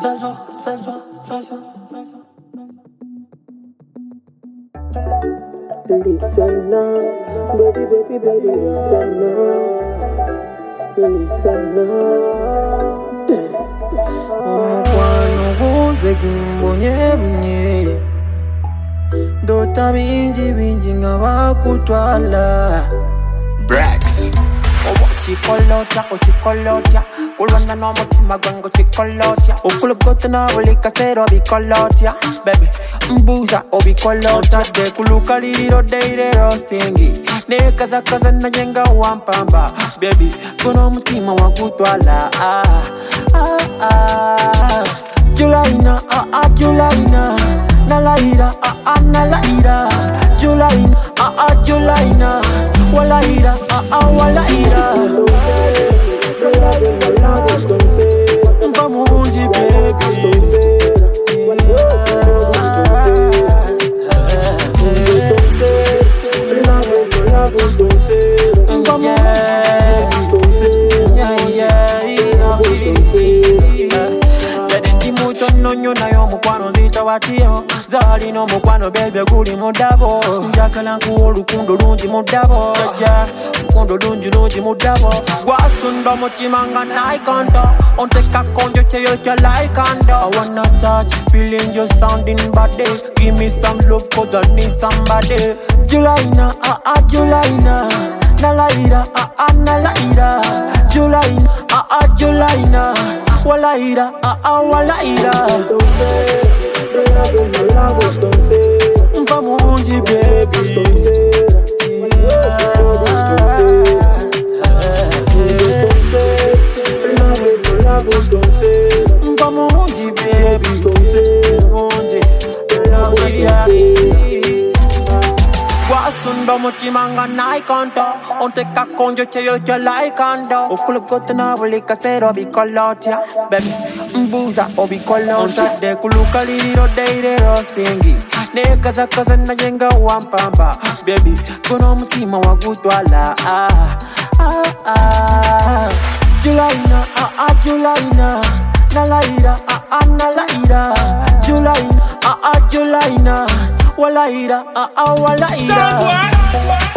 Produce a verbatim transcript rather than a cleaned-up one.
s'asseoir, s'asseoir, s'asseoir. Listen now, baby, baby, baby, listen now, listen now. Omukwano guze gumbonye bunye, ndota bingi bingi nga bakutwala. Brax. Owa chikolotya, ochikolotya, kulwana n'omutima gwange ochikolotya, okulogota buli kaseera obikolotya, baby mbuuza obikolotya, de kulukaliriro deire roasting, nekazakaza naye nga wampamba, baby guno omutima wagutwala. ah, ah, ah. Julaina, ah ah Julaina, nalaira, ah ah nalaira, Julaina, ah ah Julaina, walaira, ah ah walaira. Mpamunji baby, nonyo nayo mukwano zita watiyo zali no mukwano bebe guli mudabo njagala nkuwa olukundo lungi mudabo ja lukundo lungi lungi mudabo gwasunda mutima nga naikonto onteka konjo kyeyo kya laikando. I wanna touch feeling you sounding body, give me some love cause I need somebody. Julaina, ah ah Julaina, nalaira, ah ah nalaira, Julaina, ah ah Julaina, walaira, ah ah walaira. Mpamunji baby, mpamunji baby, gwasunda mutima nga naikonto onteka konjo kyeyo kya laikando, okulogota buli kaseera obikolotya, baby mbuuza obikolotya, de kulukaliriro deire roasting, nekazakaza naye nga wampamba, baby guno omutima wagutwala. ah, ah, ah. Julaina, ah ah Julaina, nalaira, ah ah nalaira, Julaina, ah ah Julaina, walaira, ah ah walaira.